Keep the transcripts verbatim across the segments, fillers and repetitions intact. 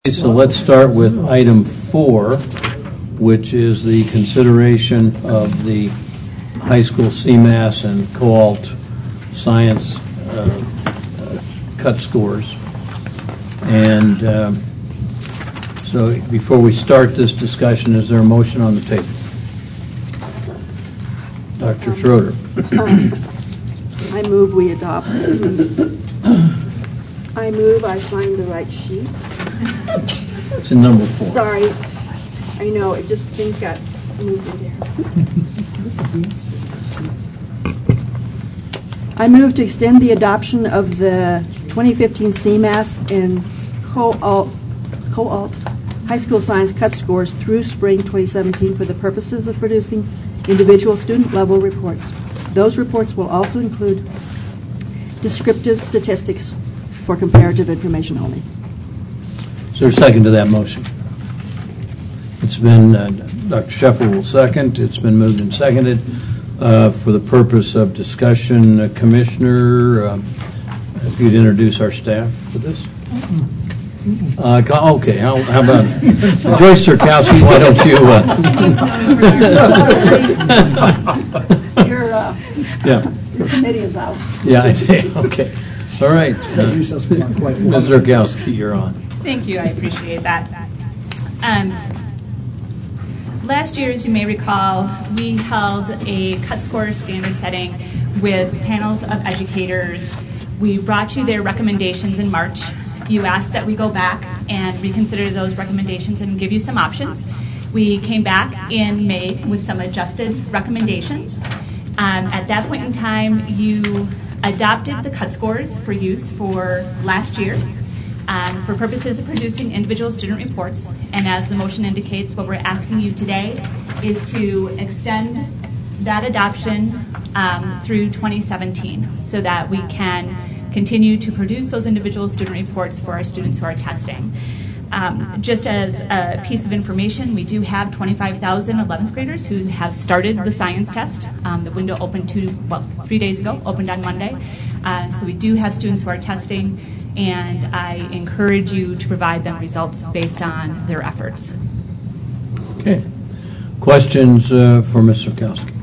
So let's start with item four, which is the consideration of the high school C M A S and co-alt science uh, uh, cut scores. And um, so before we start this discussion, is there a motion on the table? Doctor Schroeder. I move we adopt. I move I find the right sheet. It's in number four. Sorry. I know, it just, things got moved in there. I move to extend the adoption of the twenty fifteen C M A S and co-alt, co-alt high school science cut scores through spring twenty seventeen for the purposes of producing individual student-level reports. Those reports will also include descriptive statistics for comparative information only. Is there a second to that motion? It's been, uh, Doctor Sheffield will second. It's been moved and seconded uh, for the purpose of discussion. Uh, Commissioner, uh, if you'd introduce our staff for this. Uh, okay, how, how about Joyce Sirkowski? Why don't you? Uh, your, uh, yeah. your committee is out. Yeah, I see. Okay. All right. Uh, Miz Sirkowski, you're on. Thank you. I appreciate that. Um, last year, as you may recall, we held a cut score standard setting with panels of educators. We brought you their recommendations in March. You asked that we go back and reconsider those recommendations and give you some options. We came back in May with some adjusted recommendations. Um, at that point in time, you adopted the cut scores for use for last year. Um, for purposes of producing individual student reports, and as the motion indicates, what we're asking you today is to extend that adoption um, through twenty seventeen so that we can continue to produce those individual student reports for our students who are testing. Um, just as a piece of information, we do have twenty-five thousand eleventh graders who have started the science test. Um, the window opened two, well, three days ago, opened on Monday. Uh, so we do have students who are testing, and I encourage you to provide them results based on their efforts. Okay. Questions uh, for Miz Sirkowski?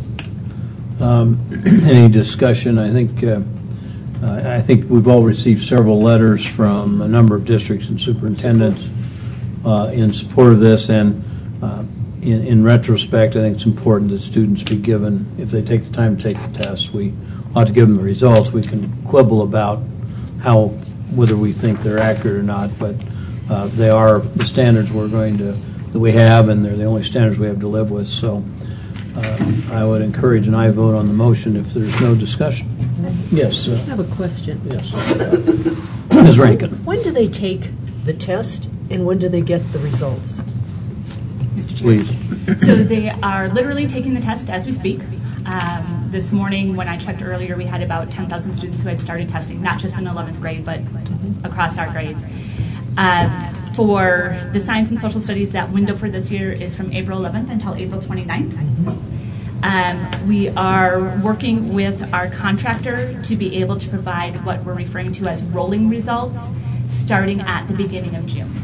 Um, any discussion? I think uh, uh, I think we've all received several letters from a number of districts and superintendents uh, in support of this, and uh, in, in retrospect, I think it's important that students be given, if they take the time to take the test, we ought to give them the results. We can quibble about how, whether we think they're accurate or not, but uh, they are the standards we're going to, that we have, and they're the only standards we have to live with. So uh, I would encourage an aye vote on the motion if there's no discussion. Yes. Uh, I have a question. Yes. Miz Rankin. When do they take the test, and when do they get the results? Mister Chair. Please. So they are literally taking the test as we speak. Um, this morning, when I checked earlier, we had about ten thousand students who had started testing, not just in eleventh grade, but across our grades. Um, for the science and social studies, that window for this year is from April eleventh until April twenty-ninth. Um, we are working with our contractor to be able to provide what we're referring to as rolling results starting at the beginning of June.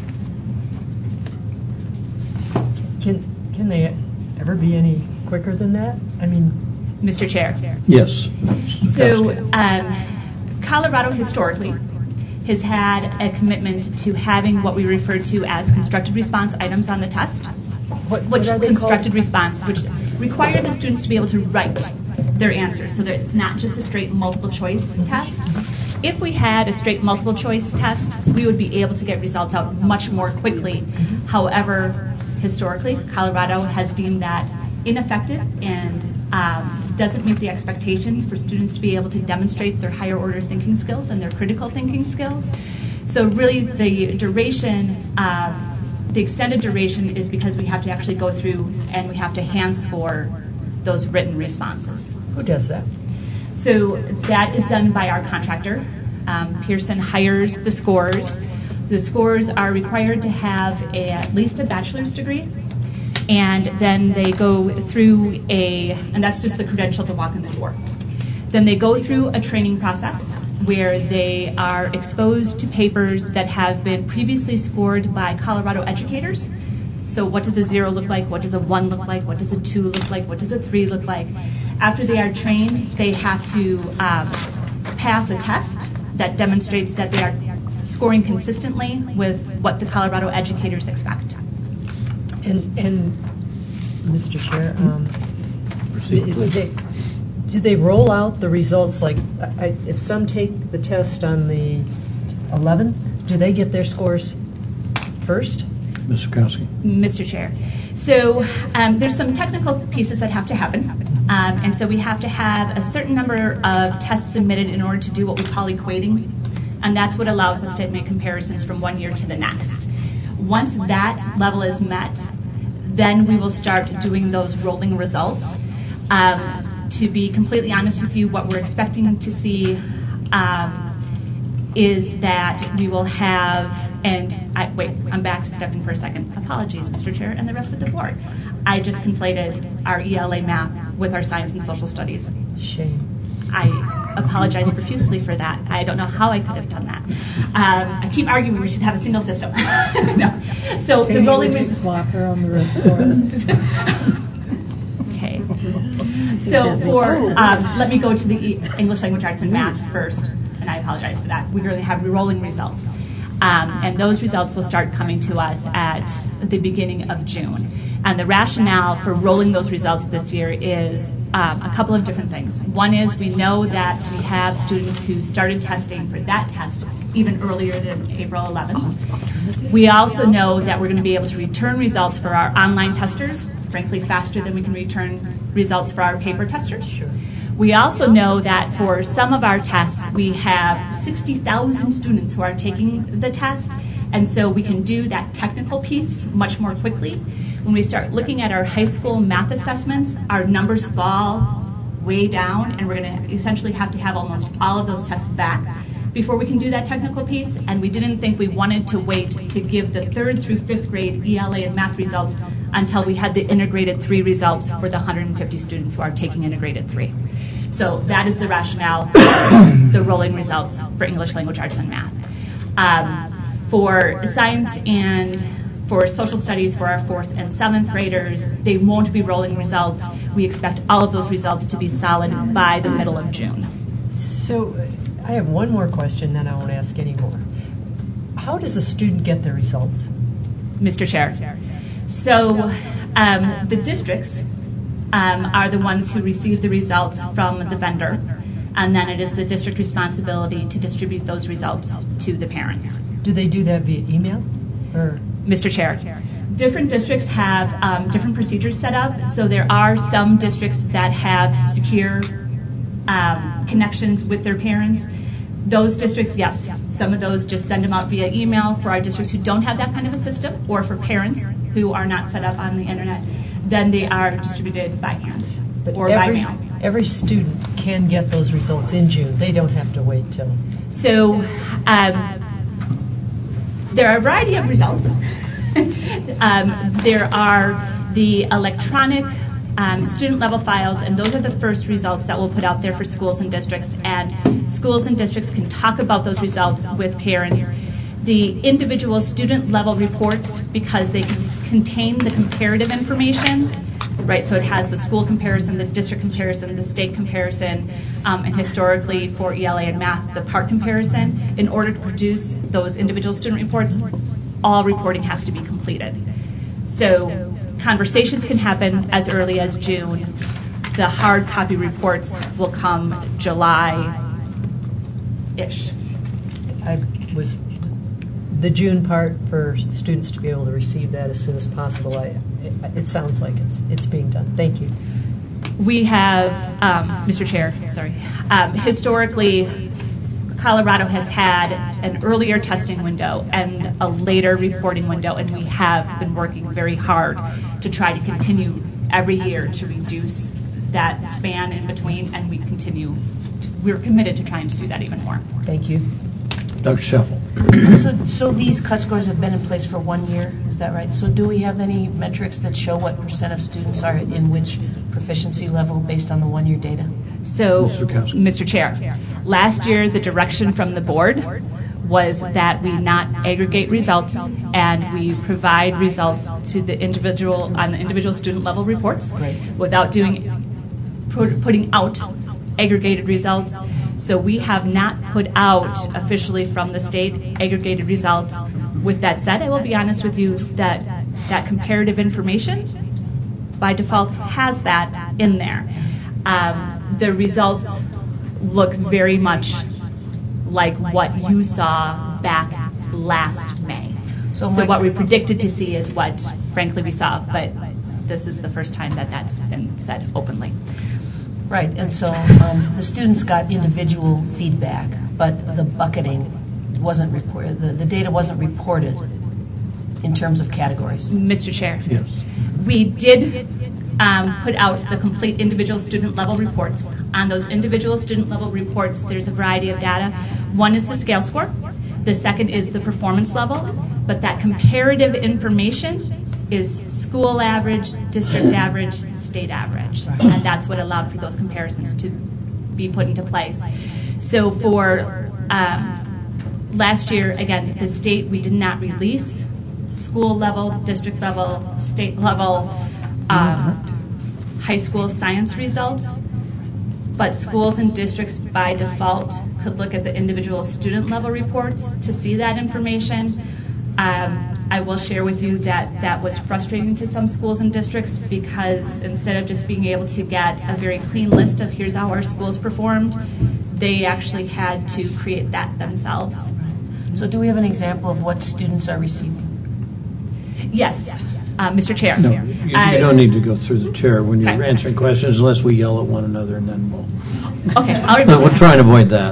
Can can they ever be any quicker than that? I mean, Mister Chair. Yes. So um, Colorado historically has had a commitment to having what we refer to as constructed response items on the test. what, Which what are they constructed called? response, which require the students to be able to write their answers so that it's not just a straight multiple choice test. If we had a straight multiple choice test, we would be able to get results out much more quickly. However, historically, Colorado has deemed that ineffective and um, doesn't meet the expectations for students to be able to demonstrate their higher order thinking skills and their critical thinking skills. So really the duration, um, the extended duration is because we have to actually go through and we have to hand score those written responses. Who does that? So that is done by our contractor. Um, Pearson hires the scores. The scores are required to have a, at least a bachelor's degree, and then they go through a, and that's just the credential to walk in the door. Then they go through a training process where they are exposed to papers that have been previously scored by Colorado educators. So what does a zero look like? What does a one look like? What does a two look like? What does a three look like? After they are trained, they have to um, pass a test that demonstrates that they are scoring consistently with what the Colorado educators expect. And, and Mister Chair, um, Proceed, do please. they, do they roll out the results, like, I, if some take the test on the eleventh, do they get their scores first? Miz Sukowski. Mister Chair. So um, there's some technical pieces that have to happen. Um, and so we have to have a certain number of tests submitted in order to do what we call equating. And that's what allows us to make comparisons from one year to the next. Once that level is met, then we will start doing those rolling results. Um, to be completely honest with you, what we're expecting to see um, is that we will have, and I, wait, I'm back to stepping for a second. Apologies, Mister Chair, and the rest of the board. I just conflated our E L A math with our science and social studies. Shame. I apologize profusely for that. I don't know how I could have done that. Um, I keep arguing we should have a single system. No. So the rolling results. Swap her on the rest for us. Okay. So for, um, let me go to the E- English language arts and math first, and I apologize for that. We really have rolling results. Um, and those results will start coming to us at the beginning of June. And the rationale for rolling those results this year is um, a couple of different things. One is we know that we have students who started testing for that test even earlier than April eleventh. We also know that we're going to be able to return results for our online testers, frankly, faster than we can return results for our paper testers. Sure. We also know that for some of our tests, we have sixty thousand students who are taking the test, and so we can do that technical piece much more quickly. When we start looking at our high school math assessments, our numbers fall way down, and we're going to essentially have to have almost all of those tests back before we can do that technical piece, and we didn't think we wanted to wait to give the third through fifth grade E L A and math results until we had the integrated three results for the one hundred fifty students who are taking integrated three. So that is the rationale for the rolling results for English language arts and math. Um, for science and for social studies for our fourth and seventh graders, they won't be rolling results. We expect all of those results to be solid by the middle of June. So I have one more question, then I won't ask any more. How does a student get their results? Mister Chair. So um, the districts um, are the ones who receive the results from the vendor, and then it is the district responsibility to distribute those results to the parents. Do they do that via email? Or Mister Chair, different districts have um, different procedures set up. So there are some districts that have secure um, connections with their parents. Those districts, yes, some of those just send them out via email. For our districts who don't have that kind of a system, or for parents who are not set up on the internet, then they are distributed by hand but or every, by mail. Every student can get those results in June. They don't have to wait till. So um, there are a variety of results. um, there are the electronic um, student level files, and those are the first results that we'll put out there for schools and districts. And schools and districts can talk about those results with parents. The individual student level reports, because they can contain the comparative information, right? So it has the school comparison, the district comparison, the state comparison, um, and historically for E L A and math, the part comparison. In order to produce those individual student reports, all reporting has to be completed. So conversations can happen as early as June. The hard copy reports will come July-ish. I was the June part for students to be able to receive that as soon as possible. I, it, it sounds like it's it's being done. Thank you. We have, um, Mister Chair, sorry, um, historically, Colorado has had an earlier testing window and a later reporting window, and we have been working very hard to try to continue every year to reduce that span in between, and we continue, to, we're committed to trying to do that even more. Thank you. Doctor Scheffel. So, so these cut scores have been in place for one year, is that right? So do we have any metrics that show what percent of students are in which proficiency level based on the one-year data? So, Mister Kowski. Mister Chair, last year the direction from the board was that we not aggregate results and we provide results to the individual on the individual student level reports without doing put, putting out aggregated results. So we have not put out officially from the state aggregated results. With that said, I will be honest with you that that comparative information by default has that in there. Um, the results look very much like what you saw back last May. So, so what we predicted to see is what, frankly, we saw, but this is the first time that that's been said openly. Right, and so um, the students got individual feedback, but the bucketing wasn't reported, the, the data wasn't reported in terms of categories. Mister Chair. Yes. We did um, put out the complete individual student level reports. On those individual student level reports, there's a variety of data. One is the scale score. The second is the performance level. But that comparative information is school average, district average, state average. And that's what allowed for those comparisons to be put into place. So for um, last year, again, the state, we did not release school level, district level, state level, um, high school science results. But schools and districts by default could look at the individual student level reports to see that information. Um, I will share with you that that was frustrating to some schools and districts because instead of just being able to get a very clean list of here's how our schools performed, they actually had to create that themselves. So do we have an example of what students are receiving? Yes, uh, Mister Chair. No, you, you I, don't need to go through the chair when you're Okay. answering questions unless we yell at one another and then we'll... Okay, I'll No, remember we'll that. try and avoid that.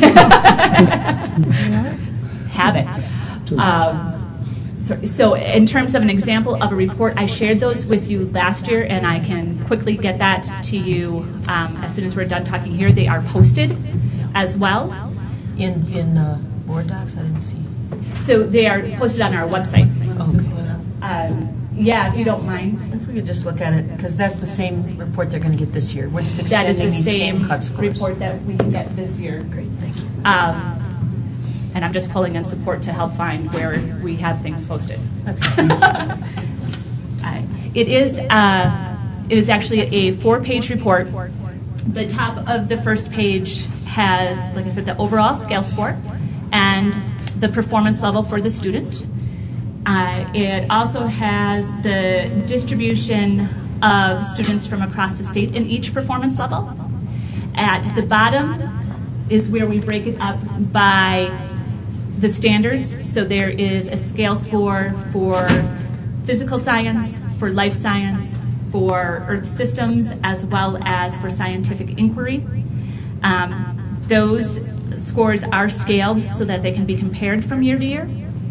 Have it. Um, so, so in terms of an example of a report, I shared those with you last year, and I can quickly get that to you um, as soon as we're done talking here. They are posted as well. In in uh, board docs, I didn't see. So they are posted on our website. Okay. Um, yeah, if you don't mind. If we could just look at it, because that's the same report they're going to get this year. We're just That is extending the these same same cut scores. report that we can get this year. Great, thank you. Um, and I'm just pulling in support to help find where we have things posted. Okay. Uh, it is uh, it is actually a four-page report. The top of the first page has, like I said, the overall scale score and the performance level for the student. Uh, it also has the distribution of students from across the state in each performance level. At the bottom is where we break it up by the standards. So there is a scale score for physical science, for life science, for earth systems, as well as for scientific inquiry. Um, those scores are scaled so that they can be compared from year to year.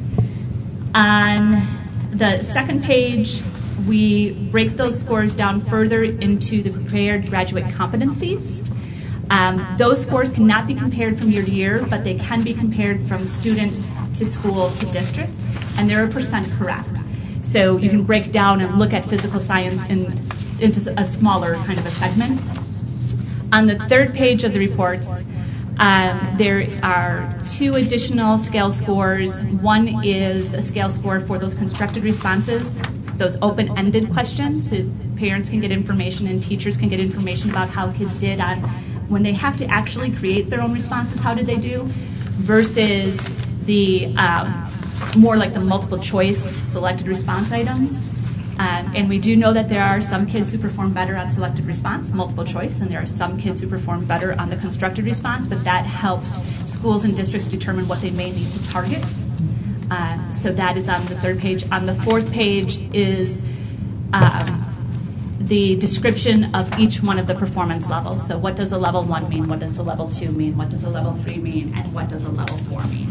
On the second page, we break those scores down further into the prepared graduate competencies. Um, those scores cannot be compared from year to year, but they can be compared from student to school to district, and they're a percent correct. So you can break down and look at physical science in, into a smaller kind of a segment. On the third page of the reports, um, there are two additional scale scores. One is a scale score for those constructed responses, those open-ended questions, so parents can get information and teachers can get information about how kids did on when they have to actually create their own responses, how did they do, versus the um, more like the multiple choice selected response items. Um, and we do know that there are some kids who perform better on selected response, multiple choice, and there are some kids who perform better on the constructed response, but that helps schools and districts determine what they may need to target. Uh, so that is on the third page. On the fourth page is um, the description of each one of the performance levels. So what does a level one mean? What does a level two mean? What does a level three mean? And what does a level four mean?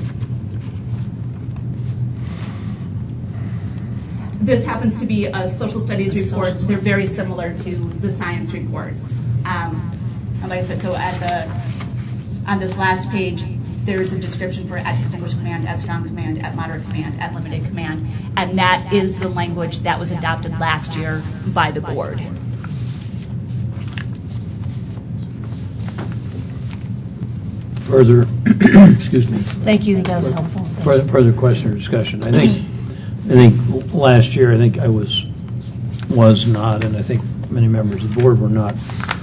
This happens to be a social studies report. They're very similar to the science reports. Um, and like I said, so at the on this last page, there is a description for at distinguished command, at strong command, at moderate command, at limited command, and that is the language that was adopted last year by the board. further, excuse me, Thank you, that was helpful. Thank further, you. further question or discussion. I think, I think last year, I think I was, was not, and I think many members of the board were not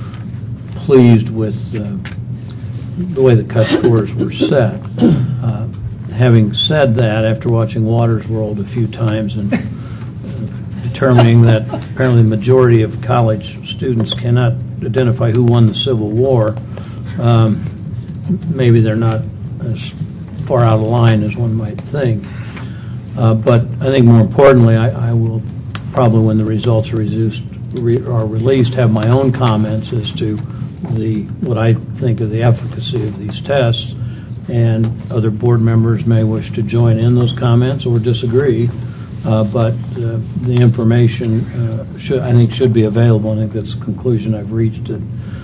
pleased with uh, the way the cut scores were set. Uh, having said that, after watching Waters World a few times and uh, determining that apparently the majority of college students cannot identify who won the Civil War, um, maybe they're not as far out of line as one might think. Uh, but I think more importantly, I, I will probably, when the results are, reduced, re, are released, have my own comments as to the what I think of the efficacy of these tests, and other board members may wish to join in those comments or disagree. Uh, but uh, the information uh, should, I think, should be available. I think that's the conclusion I've reached. That,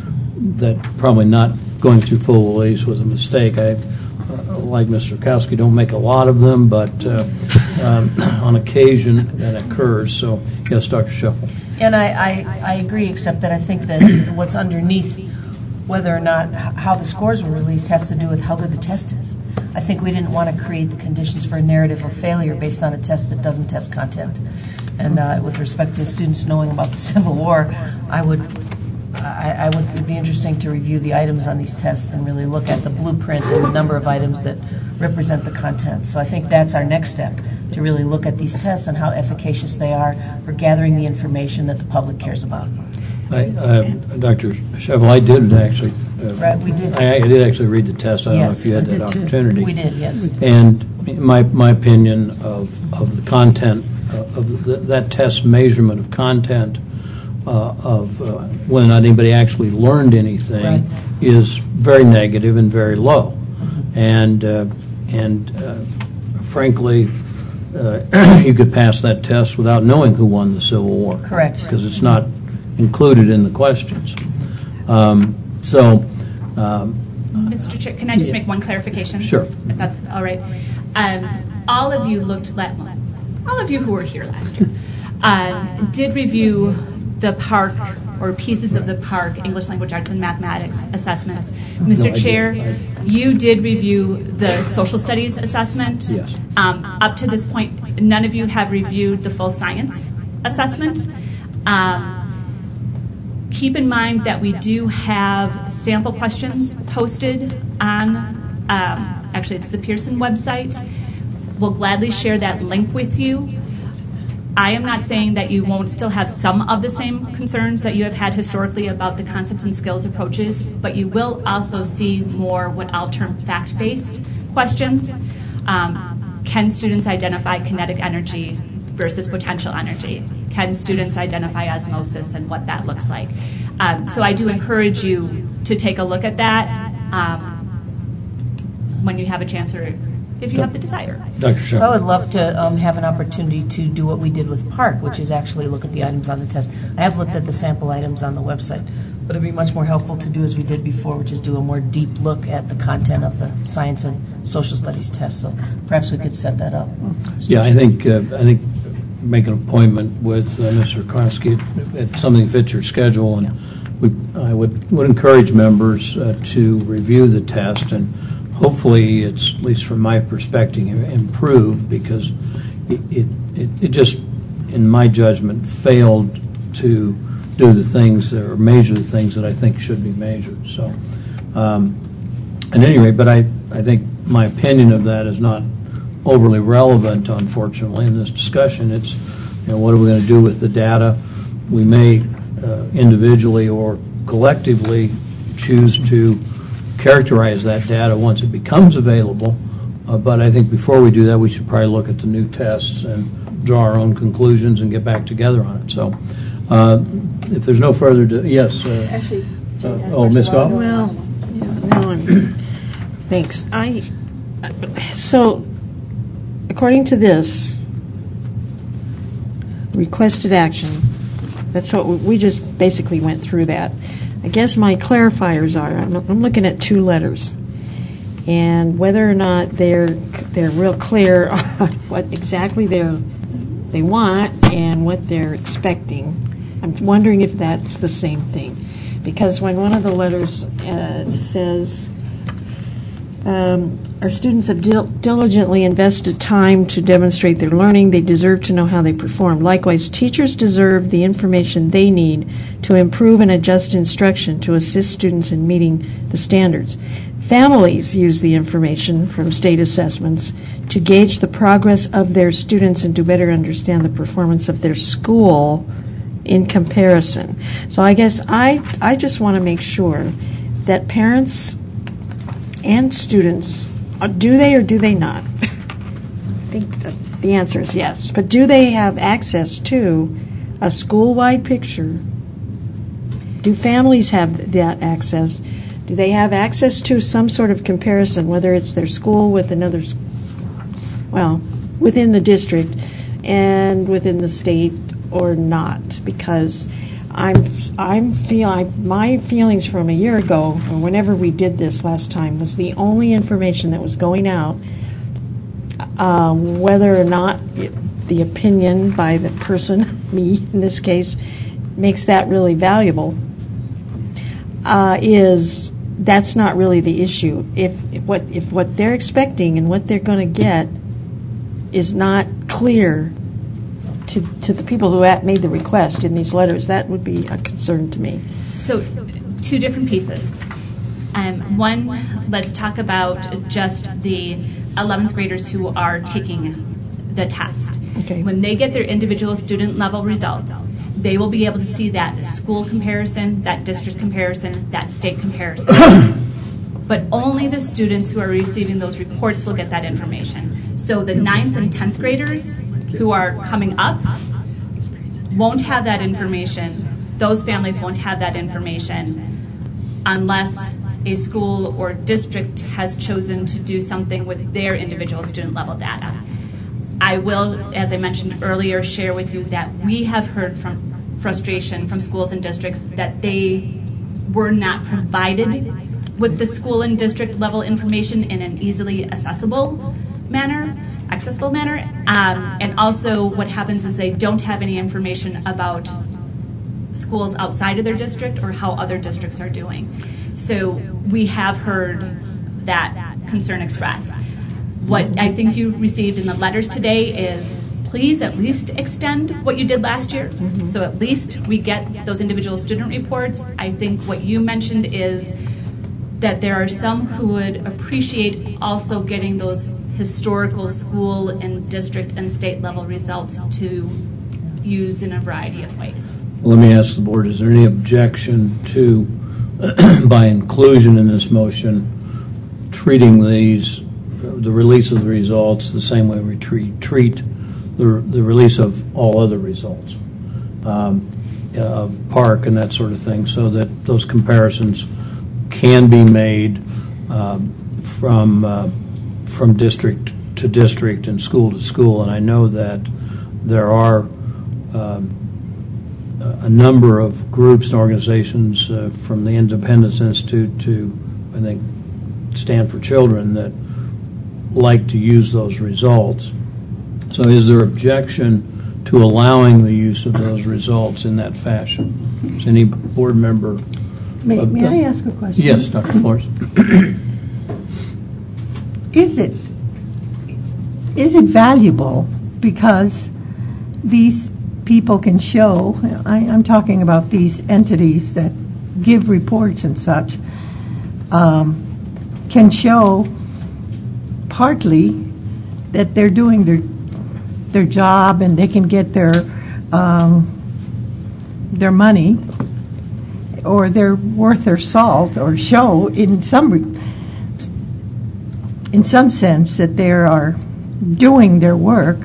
that probably not going through full release was a mistake. I, uh, like Mister Kowski, don't make a lot of them, but uh, um, on occasion that occurs. So, yes, Doctor Scheffel. And I, I, I agree, except that I think that what's underneath whether or not h- how the scores were released has to do with how good the test is. I think we didn't want to create the conditions for a narrative of failure based on a test that doesn't test content. And uh, with respect to students knowing about the Civil War, I would, I, I would, it'd be interesting to review the items on these tests and really look at the blueprint and the number of items that represent the content. So I think that's our next step, to really look at these tests and how efficacious they are for gathering the information that the public cares about. I, uh, Doctor Scheffel, I did actually. Uh, Right, we did. I, I did actually read the test. I don't know Yes, if you had I that did too. opportunity. We did, yes. And my my opinion of of the content uh, of the, that test measurement of content uh, of uh, whether or not anybody actually learned anything Right. is very negative and very low. And uh, and uh, frankly, uh, you could pass that test without knowing who won the Civil War. Correct. Because it's not included in the questions. Um, so. Um, Mister Chair, can I just make one clarification? Sure. If that's all right. Um, all of you looked, la- all of you who were here last year, um, did review the PARC or pieces of the PARC, English Language Arts and Mathematics assessments. Mister No, I did. Chair, I- you did review the social studies assessment. Yes. Um, up to this point, none of you have reviewed the full science assessment. Um, Keep in mind that we do have sample questions posted on, um, actually, it's the Pearson website. We'll gladly share that link with you. I am not saying that you won't still have some of the same concerns that you have had historically about the concepts and skills approaches, but you will also see more what I'll term fact-based questions. Um, can students identify kinetic energy versus potential energy? Can students identify osmosis and what that looks like? Um, so I do encourage you to take a look at that um, when you have a chance or if you have the desire. Doctor So I Scheffel. would love to um, have an opportunity to do what we did with PARC, which is actually look at the items on the test. I have looked at the sample items on the website, but it'd be much more helpful to do as we did before, which is do a more deep look at the content of the science and social studies test. So perhaps we could set that up. Yeah, I think uh, I think make an appointment with uh, Mister Kowski at something that fits your schedule, and we, I would would encourage members uh, to review the test, and hopefully it's, at least from my perspective, improved, because it it, it, it just, in my judgment, failed to do the things that, or measure the things that I think should be measured. So, um, at any rate, but I, I think my opinion of that is not overly relevant, unfortunately, in this discussion. It's, you know, what are we going to do with the data? We may uh, individually or collectively choose to characterize that data once it becomes available, uh, but I think before we do that, we should probably look at the new tests and draw our own conclusions and get back together on it. So, uh, if there's no further, di- yes. Uh, Actually, uh, oh, Miz Goff? Well, yeah, no, I'm, thanks. I, so, according to this, requested action, that's what, we we just basically went through that. I guess my clarifiers are, I'm, I'm looking at two letters, and whether or not they're, they're real clear on what exactly they're, they want and what they're expecting. I'm wondering if that's the same thing. Because when one of the letters uh, says Um, our students have dil- diligently invested time to demonstrate their learning. They deserve to know how they perform. Likewise, teachers deserve the information they need to improve and adjust instruction to assist students in meeting the standards. Families use the information from state assessments to gauge the progress of their students and to better understand the performance of their school in comparison. So I guess I, I just want to make sure that parents and students, uh, do they or do they not? I think the, the answer is yes. But do they have access to a school-wide picture? Do families have that access? Do they have access to some sort of comparison, whether it's their school with another, well, within the district and within the state or not? Because I'm, I'm feel, I, my feelings from a year ago, or whenever we did this last time, was the only information that was going out, uh, whether or not it, the opinion by the person, me in this case, makes that really valuable, uh, is that's not really the issue. If, if what if what they're expecting and what they're going to get is not clear to to the people who made the request in these letters, that would be a concern to me. So, two different pieces. Um, one, let's talk about just the eleventh graders who are taking the test. Okay. When they get their individual student level results, they will be able to see that school comparison, that district comparison, that state comparison. But only the students who are receiving those reports will get that information. So the ninth and tenth graders who are coming up won't have that information. Those families won't have that information unless a school or district has chosen to do something with their individual student level data. I will, as I mentioned earlier, share with you that we have heard from frustration from schools and districts that they were not provided with the school and district level information in an easily accessible manner, accessible manner. Um, and also what happens is they don't have any information about schools outside of their district or how other districts are doing. So we have heard that concern expressed. What I think you received in the letters today is please at least extend what you did last year. Mm-hmm. So at least we get those individual student reports. I think what you mentioned is that there are some who would appreciate also getting those historical school and district and state level results to use in a variety of ways. Let me ask the board, is there any objection to, by inclusion in this motion, treating these, the release of the results the same way we treat, treat the, the release of all other results, um, of Park and that sort of thing, so that those comparisons can be made um, from uh, from district to district and school to school. And I know that there are um, a number of groups and organizations uh, from the Independence Institute to, I think, Stand for Children that like to use those results. So is there objection to allowing the use of those results in that fashion? Is any board member? May, may I ask a question? Yes, Doctor Flores. Is it is it valuable because these people can show, I, I'm talking about these entities that give reports and such, um, can show partly that they're doing their their job and they can get their um, their money or they're worth their salt, or show in some in some sense that they are doing their work,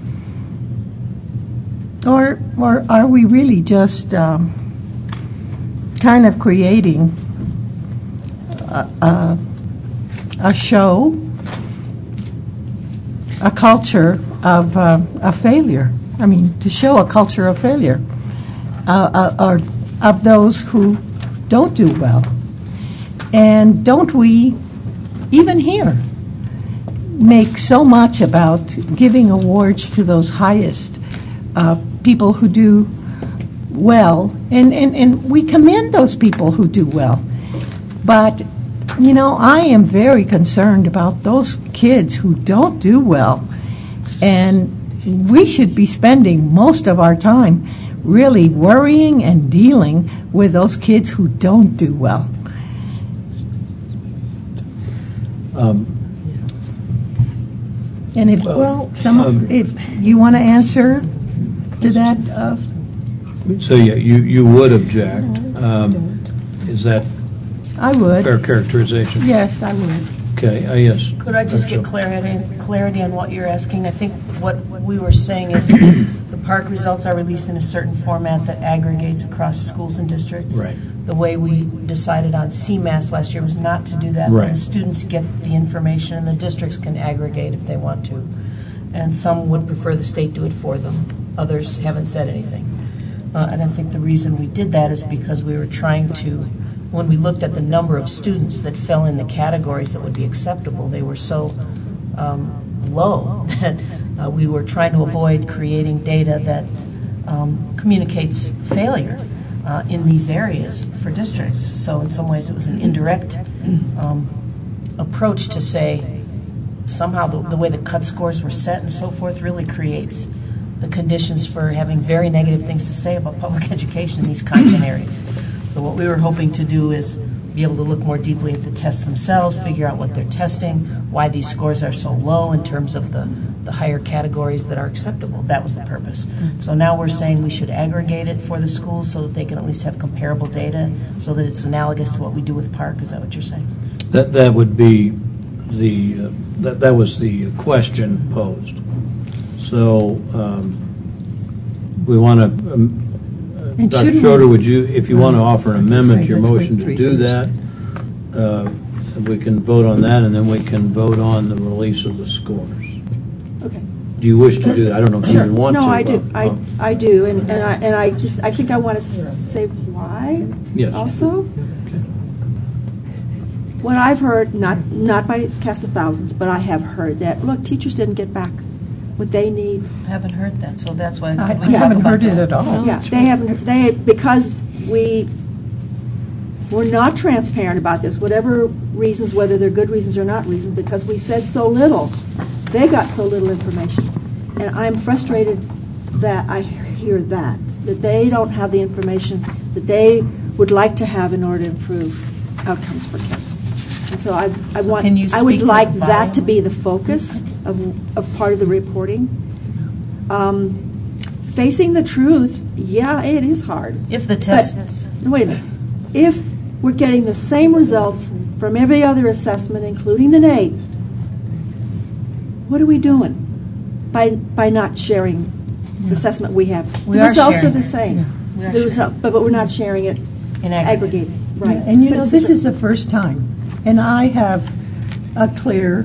or or are we really just um, kind of creating a, a, a show, a culture of uh, a failure? I mean, to show a culture of failure, uh, uh, or of those who don't do well. And don't we, even here, make so much about giving awards to those highest uh, people who do well, and, and, and we commend those people who do well. But You know, I am very concerned about those kids who don't do well, and we should be spending most of our time really worrying and dealing with those kids who don't do well. Um, And if, Well, some, um, if you want to answer to that, uh, So, yeah, you, you would object. Um, Is that I would. fair characterization? Yes, I would. Okay, uh, yes. Could I just get Rachel. clarity, clarity on what you're asking? I think what we were saying is the park results are released in a certain format that aggregates across schools and districts. Right. The way we decided on C M A S last year was not to do that. Right. The students get the information and the districts can aggregate if they want to. And some would prefer the state do it for them. Others haven't said anything. Uh, and I think the reason we did that is because we were trying to, when we looked at the number of students that fell in the categories that would be acceptable, they were so um, low that uh, we were trying to avoid creating data that um, communicates failure uh, in these areas for districts. So in some ways it was an indirect um, approach to say somehow the, the way the cut scores were set and so forth really creates the conditions for having very negative things to say about public education in these content areas. So what we were hoping to do is be able to look more deeply at the tests themselves, figure out what they're testing, why these scores are so low in terms of the, the higher categories that are acceptable. That was the purpose. So now we're saying we should aggregate it for the schools so that they can at least have comparable data so that it's analogous to what we do with Park. Is that what you're saying? That, that would be the, uh, that, that was the question posed. So um, we want to, um, uh, And Doctor shouldn't Schroeder, we- would you, if you want to offer an I can amendment say to your let's wait motion to three do years. that, uh, we can vote on that, and then we can vote on the release of the scores. Okay. Do you wish to do that? I don't know if you even want to. No, I do, but, I, uh, I do, and, and I, and I just, I think I want to say why Yes. also. What I've heard, not, not by cast of thousands, but I have heard that, look, teachers didn't get back what they need. I haven't heard that, so that's why I could we I talk haven't about heard it that? at all. Yeah, they haven't, they, because we were not transparent about this, whatever reasons, whether they're good reasons or not reasons, because we said so little. They got so little information. And I'm frustrated that I hear that, that they don't have the information that they would like to have in order to improve outcomes for kids. And so I, I want, can you I would speak to like the that to volume? be the focus of, of part of the reporting. Um, facing the truth, yeah, it is hard. If the But, tests, wait a minute. If we're getting the same results from every other assessment, including the N A E P, what are we doing by by not sharing the assessment we have? We the are results sharing are the it. same. We are The sharing result, but, but we're not sharing it in aggregate. aggregated. Right. And you But know, it's this different. is the first time, and I have a clear,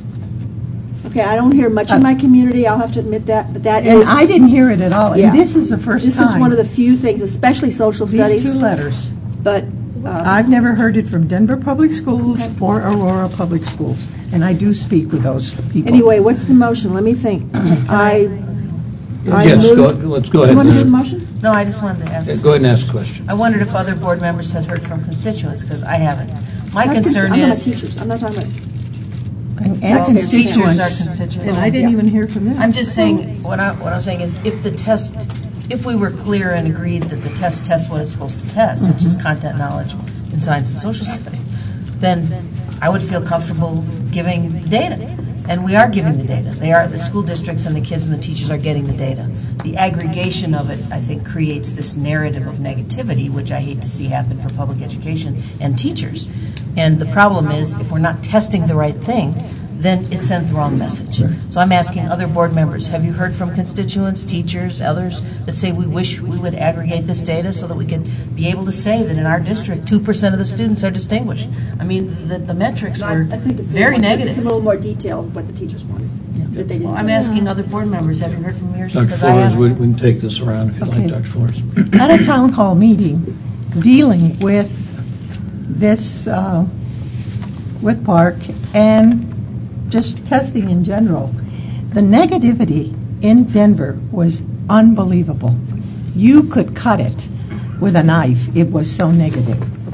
Okay, I don't hear much in my community, I'll have to admit that, but that and is... I didn't hear it at all, Yeah. and this is the first This time. is one of the few things, especially social These studies. two letters. But, um, I've never heard it from Denver Public Schools or Aurora Public Schools, and I do speak with those people. anyway, what's the motion? Let me think. I... I Yes, go- move- let's go You ahead want to do and, the uh, motion? no, I just wanted to ask. Yeah, go ahead and ask a question. I wondered if other board members had heard from constituents, because I haven't. My Not cons- concern I'm talking is, about teachers, I'm not talking about... And well, and teachers are constituents. constituents. And I didn't even hear from them. I'm just saying, what, I, what I'm saying is, if the test, if we were clear and agreed that the test tests what it's supposed to test, which is content knowledge in science and social studies, then I would feel comfortable giving the data. And we are giving the data. They are, the school districts and the kids and the teachers are getting the data. The aggregation of it, I think, creates this narrative of negativity, which I hate to see happen for public education and teachers. And the problem is, if we're not testing the right thing, then it sends the wrong message. So I'm asking other board members, have you heard from constituents, teachers, others, that say we wish we would aggregate this data so that we could be able to say that in our district, two percent of the students are distinguished? I mean, the, the metrics I were I think it's a very little more- negative. It's a little more detailed what the teachers wanted, that they didn't. Well, I'm asking other board members, have you heard from yours? Doctor Because I Flores, we haven't. we can take this around if you like, Okay. Doctor Flores. At a town hall meeting, dealing with this, uh, with Park, and just testing in general, the negativity in Denver was unbelievable. You could cut it with a knife. It was so negative.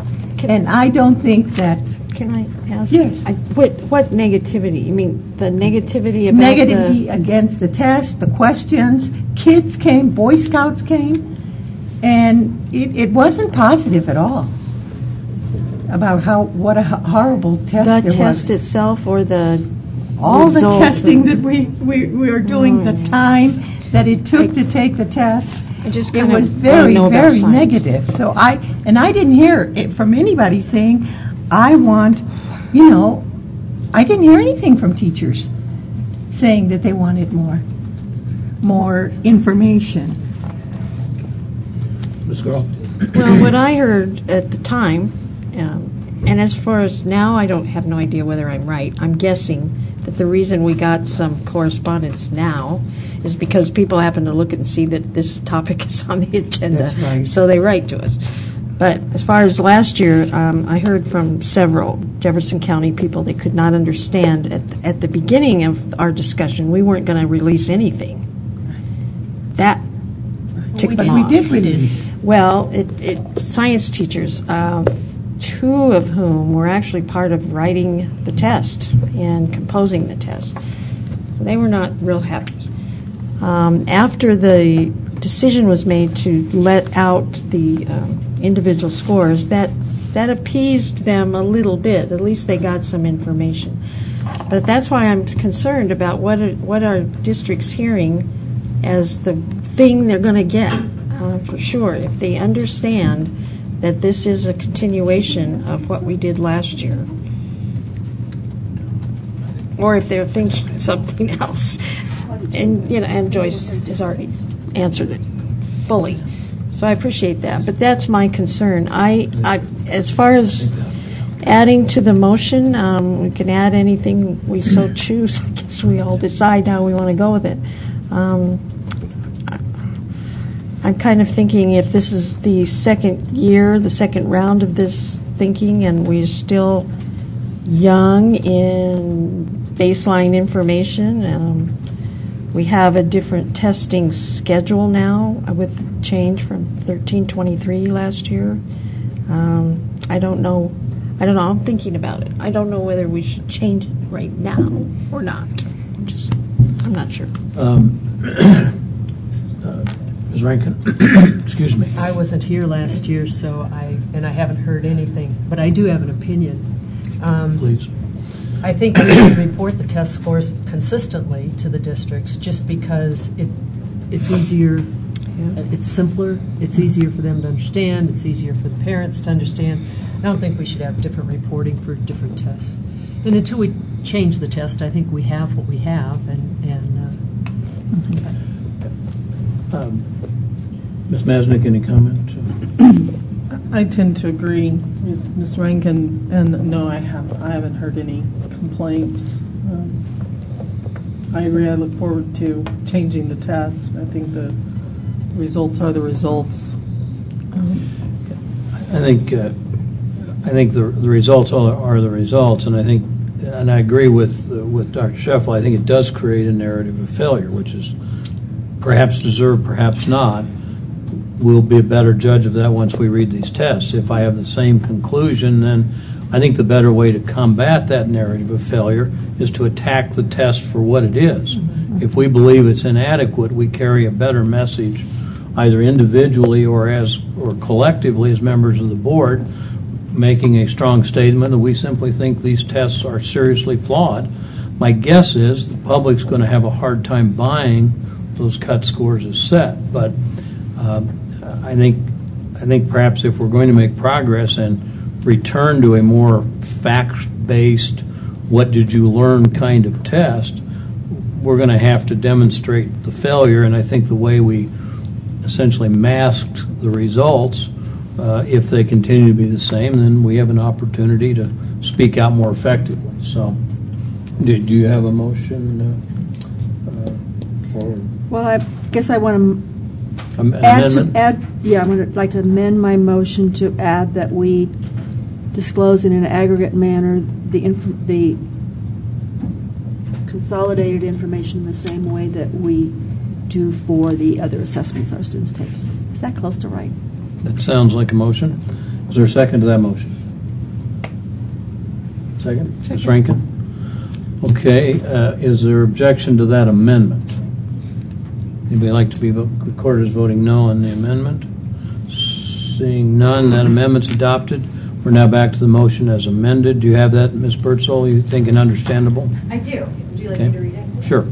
And I don't think that Can I ask? Yes. I- What, what negativity? You mean the negativity about negativity the... against the test, the questions, kids came, Boy Scouts came, and it, it wasn't positive at all about how, what a ho- horrible test The it test was. itself or the All the results testing and- that we, we, we were doing, the time that it took to take the test, I just it kind was of very, know about very science. negative. So I, and I didn't hear it from anybody saying, I want, you know, I didn't hear anything from teachers saying that they wanted more, more information. Miz Groff? Well, what I heard at the time, um, and as far as now, I don't have no idea whether I'm right. I'm guessing that the reason we got some correspondence now is because people happen to look and see that this topic is on the agenda. That's right. So they write to us. But as far as last year, um, I heard from several Jefferson County people they could not understand at the, at the beginning of our discussion we weren't going to release anything. That ticked them But we off. did release. Well, it, it science teachers, uh, two of whom were actually part of writing the test and composing the test. So they were not real happy. Um, after the decision was made to let out the um, individual scores, that that appeased them a little bit. At least they got some information. But that's why I'm concerned about what are, what our district's hearing as the thing they're going to get, uh, for sure. If they understand that this is a continuation of what we did last year, or if they're thinking something else. And, you know, and Joyce has already answered it fully. So I appreciate that. But that's my concern. I, I as far as adding to the motion, um, we can add anything we so choose. I guess we all decide how we want to go with it. Um, I'm kind of thinking if this is the second year, the second round of this thinking, and we're still young in baseline information, um, we have a different testing schedule now with the change from thirteen twenty-three last year. Um, I don't know. I don't know. I'm thinking about it. I don't know whether we should change it right now or not. I'm just, I'm not sure. Um, uh, Miz Rankin? Excuse me. I wasn't here last year, so I, and I haven't heard anything, but I do have an opinion. Um, Please. I think we should report the test scores consistently to the districts just because it, it's easier, it's simpler, it's easier for them to understand, it's easier for the parents to understand. I don't think we should have different reporting for different tests. And until we change the test, I think we have what we have, and, and uh, Um, Miz Masnick, any comment? I tend to agree with Miz Rankin, and no, I have I haven't heard any complaints. Um, I agree. I look forward to changing the test. I think the results are the results. Um, I think uh, I think the the results are, are the results, and I think, and I agree with uh, with Doctor Sheffel. I think it does create a narrative of failure, which is perhaps deserved, perhaps not. We'll be a better judge of that once we read these tests. If I have the same conclusion, then I think the better way to combat that narrative of failure is to attack the test for what it is. Mm-hmm. If we believe it's inadequate, we carry a better message, either individually or as or collectively as members of the board, making a strong statement that we simply think these tests are seriously flawed. My guess is the public's going to have a hard time buying those cut scores as set, but um, I think I think perhaps if we're going to make progress and return to a more fact-based, what did you learn kind of test, we're going to have to demonstrate the failure, and I think the way we essentially masked the results, uh, if they continue to be the same, then we have an opportunity to speak out more effectively. So, do, do you have a motion? Uh, uh, or Well, I guess I want to am- an add to, amendment? add, yeah, I'm going to like to amend my motion to add that we disclose in an aggregate manner the inf- the consolidated information in the same way that we do for the other assessments our students take. Is that close to right? That sounds like a motion. Is there a second to that motion? Second? Miz Rankin? Okay, uh, is there objection to that amendment? Anybody like to be vo- recorded as voting no on the amendment? Seeing none, that amendment's adopted. We're now back to the motion as amended. Do you have that, Miz Birdsall? You think and understandable? I do. Would you like Okay. me to read it? Sure.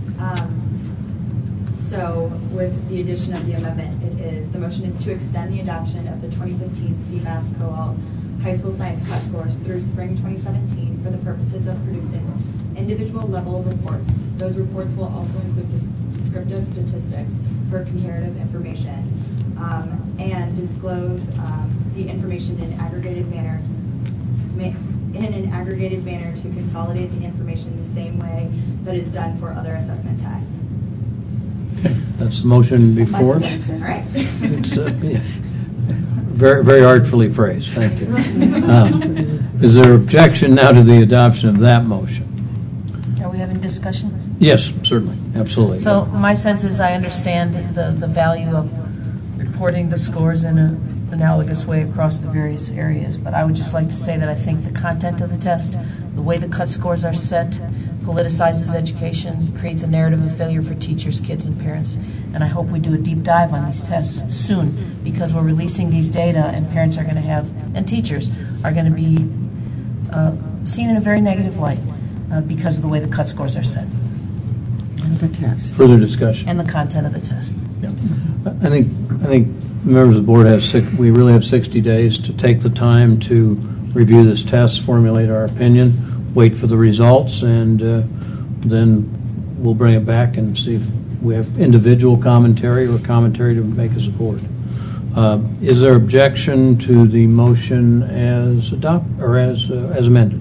Um, So with the addition of the amendment, it is, the motion is to extend the adoption of the twenty fifteen C M A S Co-op high school science cut scores through spring twenty seventeen for the purposes of producing individual level reports. Those reports will also include des- descriptive statistics for comparative information um, and disclose um, the information in aggregated manner ma- in an aggregated manner to consolidate the information the same way that is done for other assessment tests. Okay. That's the motion before us. All right. It's uh, yeah. very, very artfully phrased. Thank you. Um, is there objection now to the adoption of that motion? Are we having discussion? Yes, certainly. Absolutely. So my sense is I understand the, the value of reporting the scores in an analogous way across the various areas, but I would just like to say that I think the content of the test, the way the cut scores are set, politicizes education, creates a narrative of failure for teachers, kids, and parents. And I hope we do a deep dive on these tests soon, because we're releasing these data and parents are going to have, and teachers are going to be uh, seen in a very negative light uh, because of the way the cut scores are set And the test. Further discussion. and the content of the test. Yeah. I think I think members of the board have six, we really have sixty days to take the time to review this test, formulate our opinion, wait for the results, and uh, then we'll bring it back and see if we have individual commentary or commentary to make as a board. Uh, is there objection to the motion as adopt or as uh, as amended?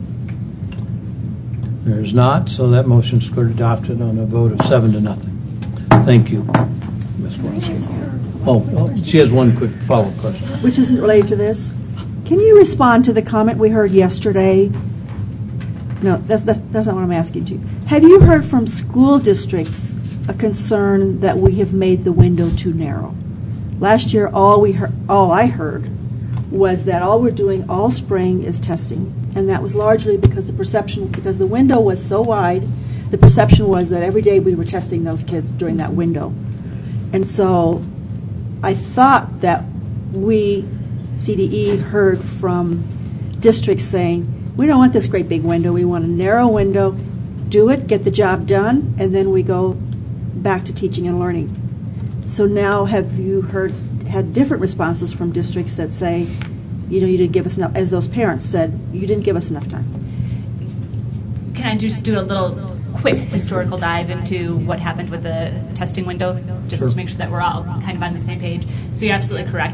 There's not, so that motion is adopted on a vote of seven to nothing. Thank you, Miz Watson. Oh, oh, she has one quick follow-up question. Which isn't related to this. Can you respond to the comment we heard yesterday? No, that's, that's, that's not what I'm asking you. Have you heard from school districts a concern that we have made the window too narrow? Last year, all we heard, all I heard was that all we're doing all spring is testing, and that was largely because the perception, because the window was so wide, the perception was that every day we were testing those kids during that window. And so I thought that we, C D E, heard from districts saying, we don't want this great big window, we want a narrow window, do it, get the job done, and then we go back to teaching and learning. So now have you heard, had different responses from districts that say, you know, you didn't give us enough, as those parents said, you didn't give us enough time? Can I just do a little quick historical dive into what happened with the testing window, just Sure. to make sure that we're all kind of on the same page? So you're absolutely correct.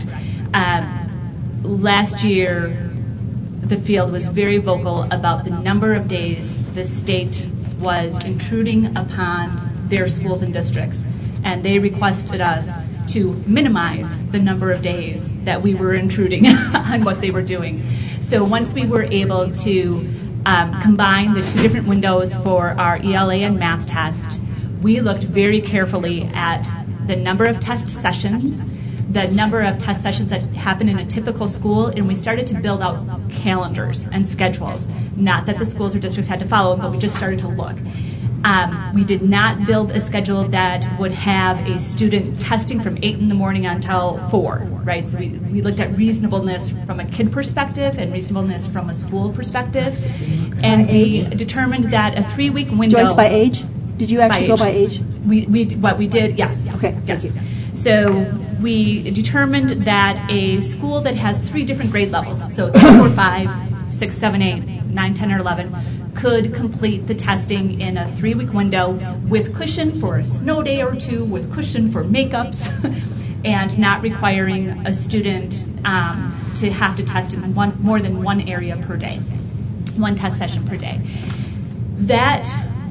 Um, last year, the field was very vocal about the number of days the state was intruding upon their schools and districts, and they requested us to minimize the number of days that we were intruding on what they were doing. So once we were able to um, combine the two different windows for our E L A and math test, we looked very carefully at the number of test sessions, the number of test sessions that happen in a typical school, and we started to build out calendars and schedules. Not that the schools or districts had to follow, but we just started to look. Um, we did not build a schedule that would have a student testing from eight in the morning until four, right? So we, we looked at reasonableness from a kid perspective and reasonableness from a school perspective. And By we age? determined that a three-week window... Joyce, by age? Did you actually go by age? We, we, what we did, yes. Okay, thank yes. you. So we determined that a school that has three different grade levels, so three, four, five, six, seven, eight, nine, ten, or eleven, could complete the testing in a three-week window with cushion for a snow day or two, with cushion for makeups, and not requiring a student um, to have to test in one, more than one area per day, one test session per day. That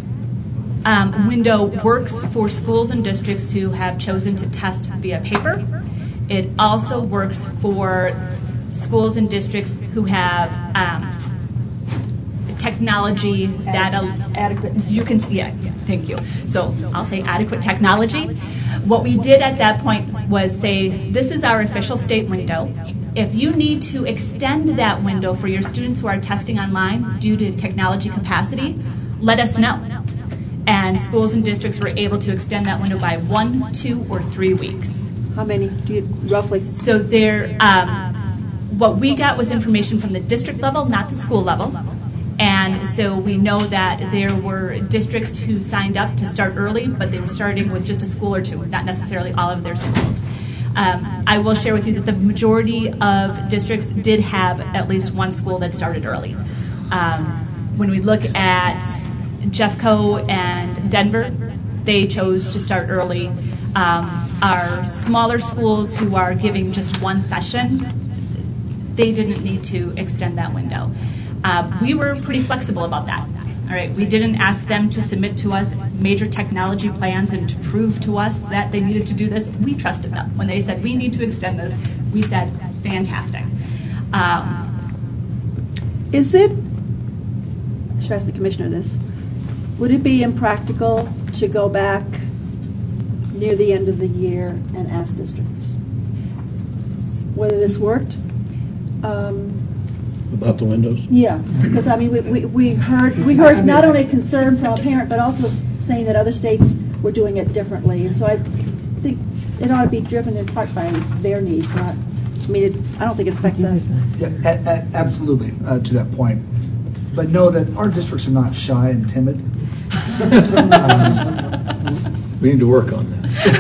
um, window works for schools and districts who have chosen to test via paper. It also works for schools and districts who have um, technology that Adequate. you can yeah thank you so I'll say adequate technology. What we did at that point was say, this is our official state window, if you need to extend that window for your students who are testing online due to technology capacity, let us know. And schools and districts were able to extend that window by one, two, or three weeks. How many do you roughly? So there, um, what we got was information from the district level, not the school level. And so we know that there were districts who signed up to start early, but they were starting with just a school or two, not necessarily all of their schools. Um, I will share with you that the majority of districts did have at least one school that started early. Um, when we look at Jeffco and Denver, they chose to start early. Um, our smaller schools who are giving just one session, they didn't need to extend that window. Uh, we were pretty flexible about that. All right, we didn't ask them to submit to us major technology plans and to prove to us that they needed to do this. We trusted them. When they said, we need to extend this, we said, fantastic. Um, Is it, I should ask the commissioner this, would it be impractical to go back near the end of the year and ask districts whether this worked? Um, About the windows? Yeah, because I mean, we, we, we heard we heard not only concern from a parent, but also saying that other states were doing it differently, and so I think it ought to be driven in part by their needs. Not, I mean, it, I don't think it affects us. Yeah, a, a, absolutely, uh, to that point. But know that our districts are not shy and timid. um, We need to work on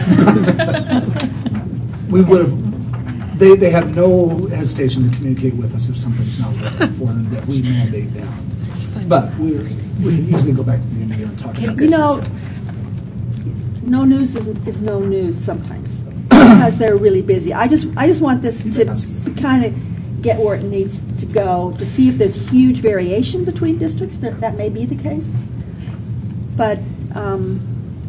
that. we would have. They, they have no hesitation to communicate with us if something's not working for them that we mandate down. But we we can easily go back to the end of the year and talk about You know, no news is, is no news sometimes because they're really busy. I just I just want this to kind of get where it needs to go to see if there's huge variation between districts. That that may be the case, but um,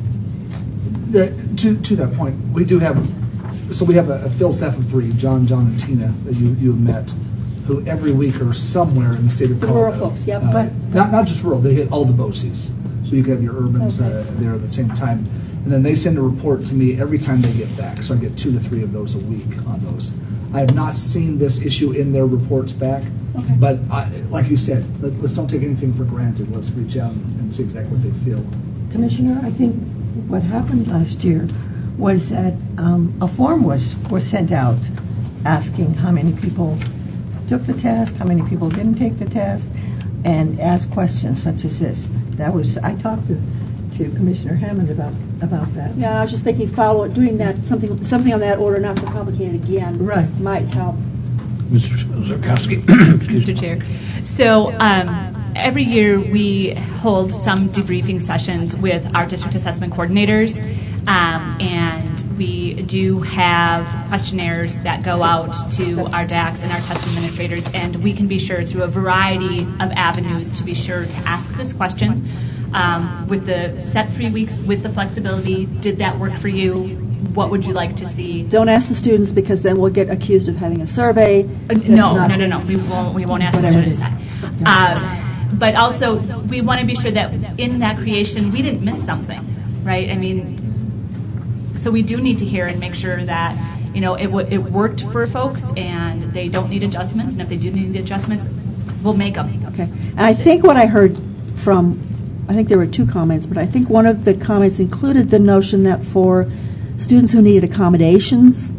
the, to to that point, we do have. So we have a, a field staff of three, John, John, and Tina, that you, you have met, who every week are somewhere in the state of the Colorado. rural folks, yeah, Uh, but not not just rural, they hit all the B O C Es. So you can have your urbans Okay. uh, there at the same time. And then they send a report to me every time they get back. So I get two to three of those a week on those. I have not seen this issue in their reports back. Okay. But I, like you said, let, let's don't take anything for granted. Let's reach out and, and see exactly what they feel. Commissioner, I think what happened last year was that um, a form was, was sent out asking how many people took the test, how many people didn't take the test, and asked questions such as this. That was, I talked to, to Commissioner Hammond about, about that. yeah, I was just thinking follow doing that something something on that order, not so complicated again, Right. might help. Mister Zarkowski. Mister Chair. So um, every year we hold some debriefing sessions with our district assessment coordinators, um, and we do have questionnaires that go out to our D A Cs and our test administrators, and we can be sure through a variety of avenues to be sure to ask this question. Um, with the set three weeks, with the flexibility, did that work for you? What would you like to see? Don't ask the students because then we'll get accused of having a survey. Uh, That's No, not- no, no, no. We won't. We won't ask the Whatever it students is. that. Uh, but also, we want to be sure that in that creation, we didn't miss something, right? I mean, so we do need to hear and make sure that you know it w- it worked for folks, and they don't need adjustments. And if they do need adjustments, we'll make them. Okay. And I think what I heard from, I think there were two comments, but I think one of the comments included the notion that for students who needed accommodations,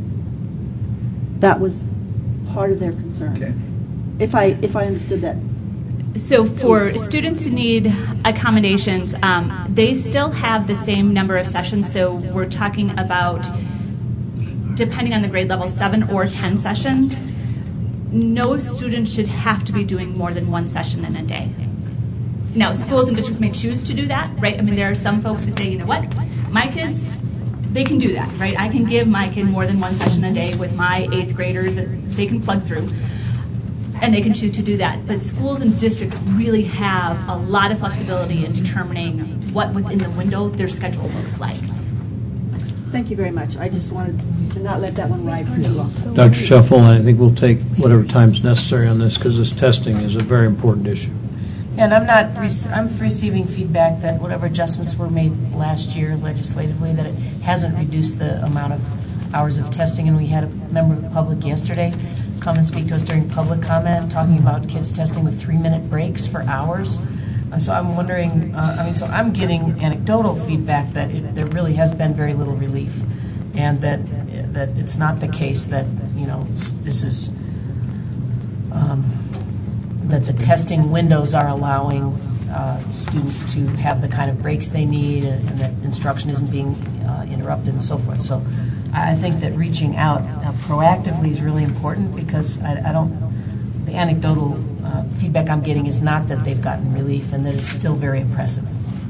that was part of their concern. Okay. If I if I understood that. So for students who need accommodations, um, they still have the same number of sessions. So we're talking about, depending on the grade level, seven or ten sessions. No student should have to be doing more than one session in a day. Now, schools and districts may choose to do that, right? I mean, there are some folks who say, you know what, my kids, they can do that, right? I can give my kid more than one session a day with my eighth graders, and they can plug through. And they can choose to do that. But schools and districts really have a lot of flexibility in determining what within the window their schedule looks like. Thank you very much. I just wanted to not let that one ride for too long. Doctor Shuffle, I think we'll take whatever time's necessary on this because this testing is a very important issue. And I'm not, rec- I'm receiving feedback that whatever adjustments were made last year legislatively, that it hasn't reduced the amount of hours of testing. And we had a member of the public yesterday come and speak to us during public comment, talking about kids testing with three-minute breaks for hours. Uh, so I'm wondering, uh, I mean, so I'm getting anecdotal feedback that it, there really has been very little relief, and that that it's not the case that, you know, this is, um, that the testing windows are allowing uh, students to have the kind of breaks they need, and, and that instruction isn't being uh, interrupted and so forth. So I think that reaching out uh, proactively is really important, because I, I don't, the anecdotal uh, feedback I'm getting is not that they've gotten relief, and that it's still very oppressive.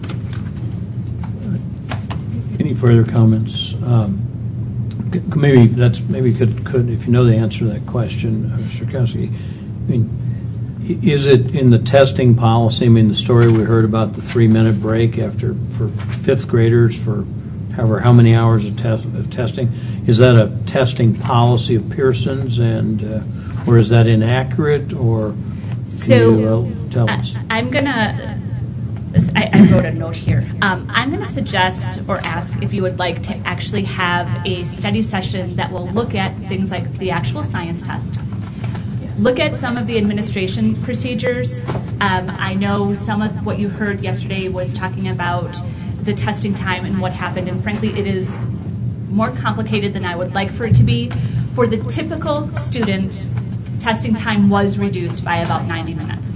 Any further comments? Um, c- maybe that's maybe could could if you know the answer to that question, uh, Mister Kowski. I mean, i- is it in the testing policy? I mean, the story we heard about the three-minute break after for fifth graders for however how many hours of, test, of testing. Is that a testing policy of Pearson's, and uh, or is that inaccurate, or can So you uh, tell us? I, I'm gonna. I, I wrote a note here. Um, I'm going to suggest or ask if you would like to actually have a study session that will look at things like the actual science test. Look at some of the administration procedures. Um, I know some of what you heard yesterday was talking about the testing time and what happened, and frankly, it is more complicated than I would like for it to be. For the typical student, testing time was reduced by about ninety minutes.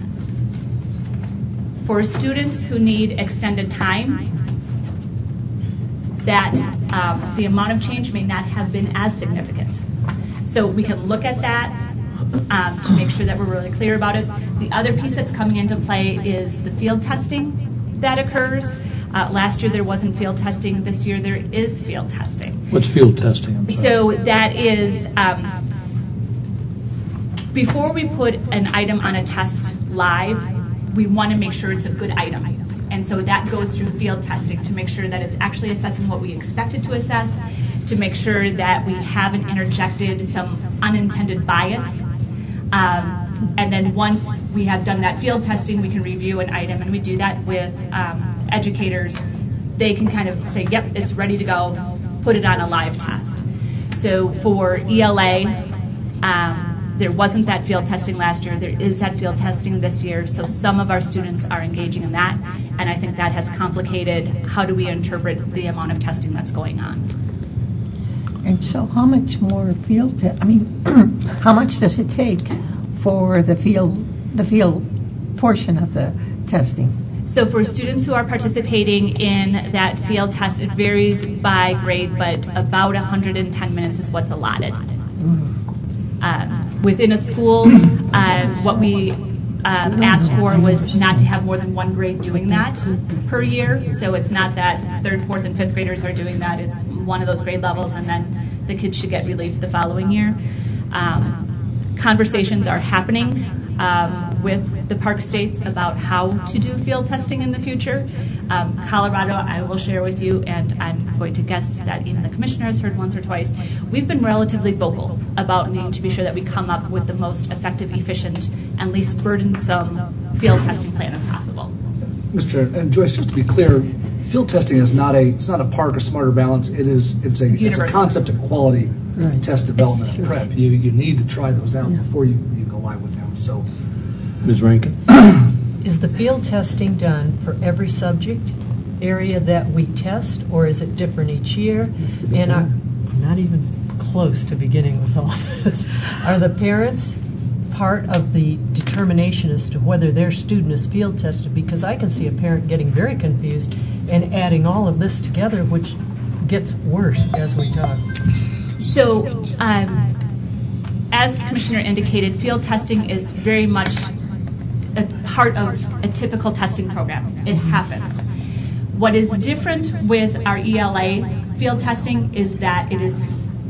For students who need extended time, that um, the amount of change may not have been as significant. So we can look at that um, to make sure that we're really clear about it. The other piece that's coming into play is the field testing that occurs. Uh, last year there wasn't field testing. This year there is field testing. What's field testing? I'm sorry. So that is, um, before we put an item on a test live, we want to make sure it's a good item. And so that goes through field testing to make sure that it's actually assessing what we expect it to assess, to make sure that we haven't interjected some unintended bias. Um, and then once we have done that field testing, we can review an item, and we do that with um, educators. They can kind of say, yep, it's ready to go, put it on a live test. So for E L A, um, there wasn't that field testing last year. There is that field testing this year. So some of our students are engaging in that, and I think that has complicated how do we interpret the amount of testing that's going on. And so how much more field, te- I mean, how much does it take for the field, the field portion of the testing? So for students who are participating in that field test, it varies by grade, but about one hundred ten minutes is what's allotted. Um, within a school, uh, what we um, asked for was not to have more than one grade doing that per year. So it's not that third, fourth, and fifth graders are doing that. It's one of those grade levels, and then the kids should get relief the following year. Um, conversations are happening um, with the Park States about how to do field testing in the future. Um, Colorado, I will share with you, and I'm going to guess that even the commissioner has heard once or twice, we've been relatively vocal about needing to be sure that we come up with the most effective, efficient, and least burdensome field testing plan as possible. Mister And Joyce, just to be clear, field testing is not a it's not a Park or Smarter Balance. It is it's a it's a Universal. concept of quality Right. test development and prep. You you need to try those out before you, you go live with them. So, Miz Rankin. Is the field testing done for every subject area that we test, or is it different each year? And are, I'm not even close to beginning with all this. Are the parents part of the determination as to whether their student is field tested? Because I can see a parent getting very confused and adding all of this together, which gets worse as we talk. So, um, as Commissioner indicated, field testing is very much a part of a typical testing program. It happens. What is different with our E L A field testing is that it is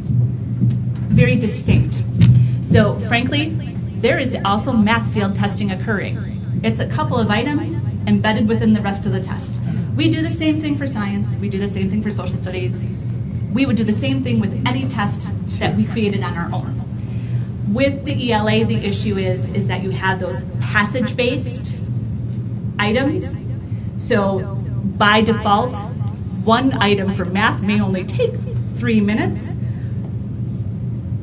very distinct. So, frankly, there is also math field testing occurring. It's a couple of items embedded within the rest of the test. We do the same thing for science. We do the same thing for social studies. We would do the same thing with any test that we created on our own. With the E L A, the issue is, is that you have those passage-based items. So by default, one item for math may only take three minutes,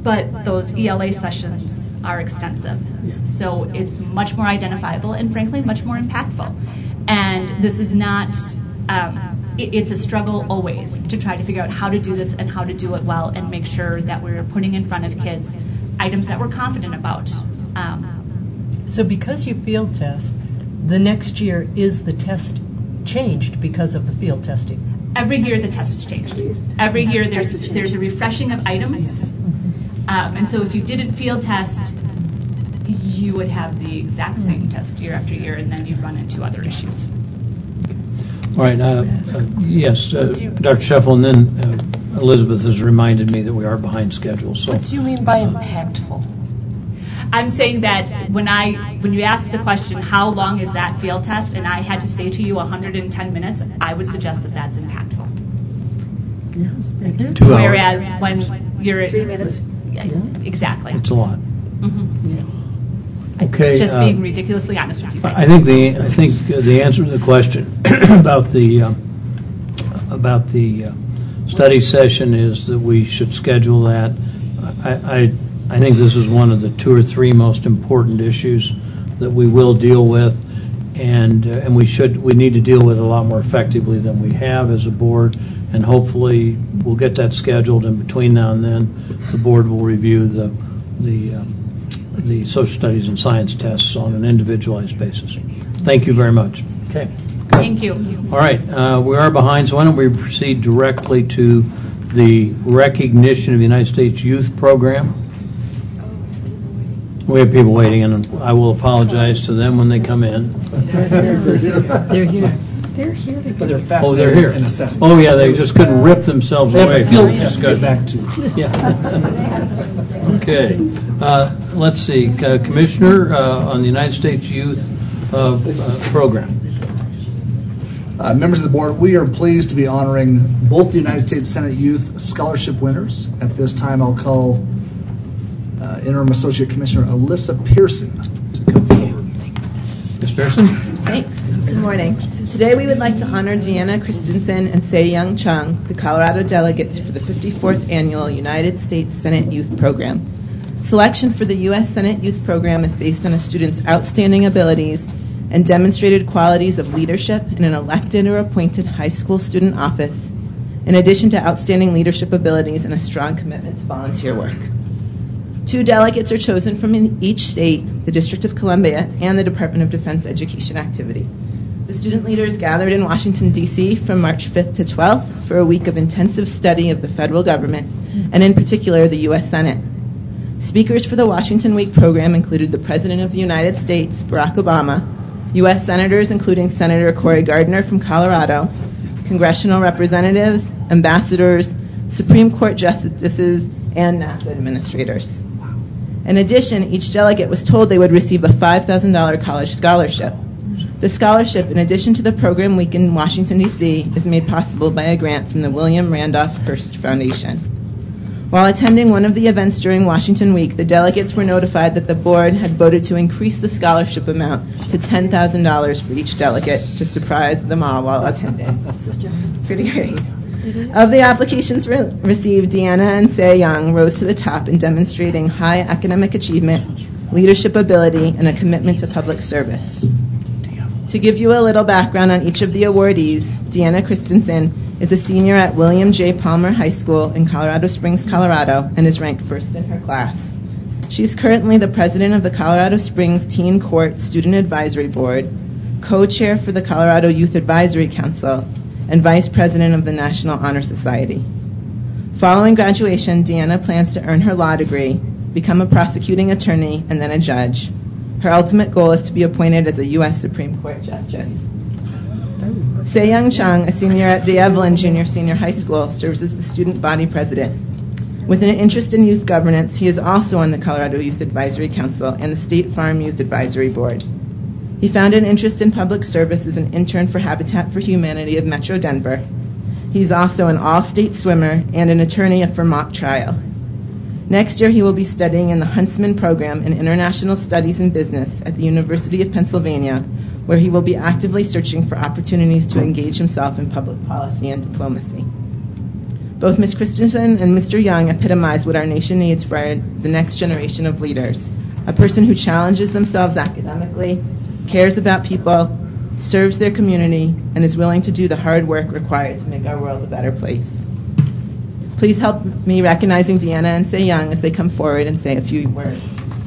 but those E L A sessions are extensive. So it's much more identifiable and frankly much more impactful. And this is not, um, it, it's a struggle always to try to figure out how to do this and how to do it well and make sure that we're putting in front of kids items that we're confident about. Um, So because you field test, the next year is the test changed because of the field testing? Every year the test is changed. Every year there's there's a refreshing of items. Um, and so if you didn't field test, you would have the exact same test year after year, and then you'd run into other issues. All right, uh, uh, yes, uh, Doctor Sheffel, and then uh, Elizabeth has reminded me that we are behind schedule, so. What do you mean by impactful? I'm saying that when I when you ask the question, how long is that field test, and I had to say to you one hundred ten minutes, I would suggest that that's impactful. Yes, thank you. Two hours. Whereas when you're Three minutes. Yeah, exactly. It's a lot. Mm-hmm. Okay. Just uh, being ridiculously honest with you guys. I think the I think uh, the answer to the question about the uh, about the uh, study session is that we should schedule that. I, I I think this is one of the two or three most important issues that we will deal with, and uh, and we should we need to deal with it a lot more effectively than we have as a board. And hopefully we'll get that scheduled. And between now and then, the board will review the the um, the social studies and science tests on an individualized basis. Thank you very much. Okay. Thank you. All right, uh, we are behind, so why don't we proceed directly to the recognition of the United States Youth Program. We have people waiting, and I will apologize to them when they come in. They're here. They're here. But they're Oh, fascinated they're here. in assessment. Oh, yeah, they just couldn't rip themselves They have away a from field the test to get discussion. back to. Yeah. Okay. Uh, let's see. Uh, Commissioner uh, on the United States Youth uh, uh, Program. Uh, members of the board, we are pleased to be honoring both the United States Senate Youth Scholarship winners. At this time, I'll call uh, Interim Associate Commissioner Alyssa Pearson to come forward. Miz Pearson? Thanks. Good morning. Today we would like to honor Deanna Christensen and Se-Young Chung, the Colorado delegates for the fifty-fourth Annual United States Senate Youth Program. Selection for the U S Senate Youth Program is based on a student's outstanding abilities and demonstrated qualities of leadership in an elected or appointed high school student office, in addition to outstanding leadership abilities and a strong commitment to volunteer work. Two delegates are chosen from each state, the District of Columbia, and the Department of Defense Education Activity. The student leaders gathered in Washington, D C from March fifth to twelfth for a week of intensive study of the federal government, and in particular the U S Senate. Speakers for the Washington Week program included the President of the United States, Barack Obama, U S Senators including Senator Cory Gardner from Colorado, congressional representatives, ambassadors, Supreme Court justices, and NASA administrators. In addition, each delegate was told they would receive a five thousand dollars college scholarship. The scholarship, in addition to the program week in Washington, D C, is made possible by a grant from the William Randolph Hearst Foundation. While attending one of the events during Washington Week, the delegates were notified that the board had voted to increase the scholarship amount to ten thousand dollars for each delegate to surprise them all while attending. Pretty great. Of the applications re- received, Deanna and Se-Young rose to the top in demonstrating high academic achievement, leadership ability, and a commitment to public service. To give you a little background on each of the awardees, Deanna Christensen is a senior at William J. Palmer High School in Colorado Springs, Colorado, and is ranked first in her class. She's currently the president of the Colorado Springs Teen Court Student Advisory Board, co-chair for the Colorado Youth Advisory Council, and vice president of the National Honor Society. Following graduation, Deanna plans to earn her law degree, become a prosecuting attorney, and then a judge. Her ultimate goal is to be appointed as a U S Supreme Court justice. Se-Young Chung, a senior at DeEvelyn Junior Senior High School, serves as the student body president. With an interest in youth governance, he is also on the Colorado Youth Advisory Council and the State Farm Youth Advisory Board. He found an interest in public service as an intern for Habitat for Humanity of Metro Denver. He's also an all-state swimmer and an attorney for mock trial. Next year, he will be studying in the Huntsman Program in International Studies and Business at the University of Pennsylvania, where he will be actively searching for opportunities to engage himself in public policy and diplomacy. Both Miz Christensen and Mister Young epitomize what our nation needs for our, the next generation of leaders. A person who challenges themselves academically, cares about people, serves their community, and is willing to do the hard work required to make our world a better place. Please help me recognizing Deanna and Say Young as they come forward and say a few words.